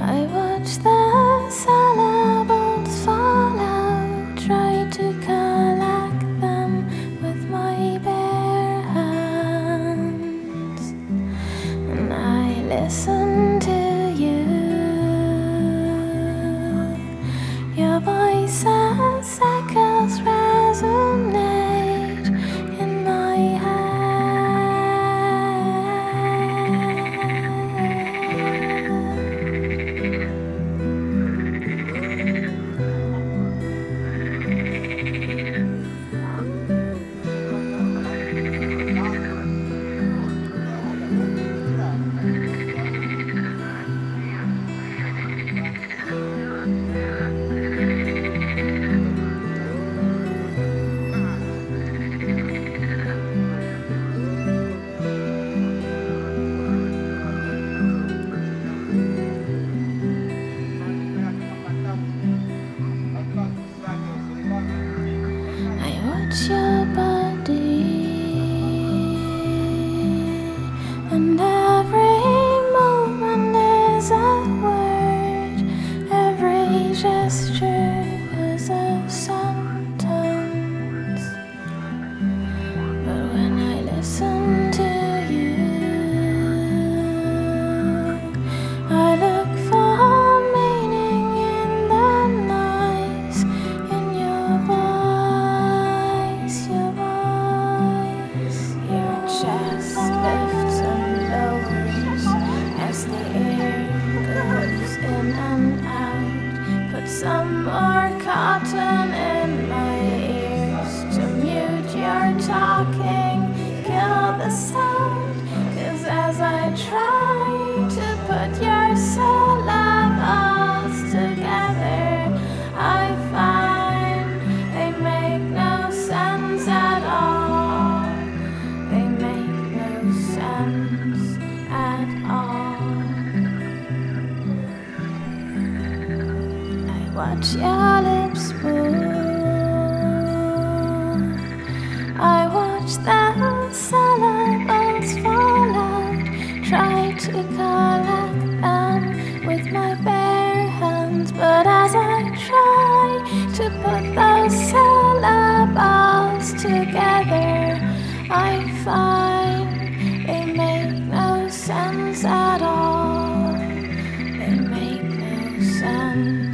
I watch the syllables fall out, try to collect them with my bare hands, and I listen to you. Your voice's echoes resonate in my head. I watch your body, and every movement is a word, every gesture is a sentence. But when I listen to you, I look for meaning in the noise, in your voice, your chest lifts and lowers as the air goes in and out. Put some more cotton in my ears to mute your talking, kill the sound, 'cause as I try to put your syllables together, I find they make no sense at all. They make no sense at all. I watch your lips move. I watch the syllables fall out, try to collect them with my bare hands. But as I try to put those syllables together, I find they make no sense at all. They make no sense.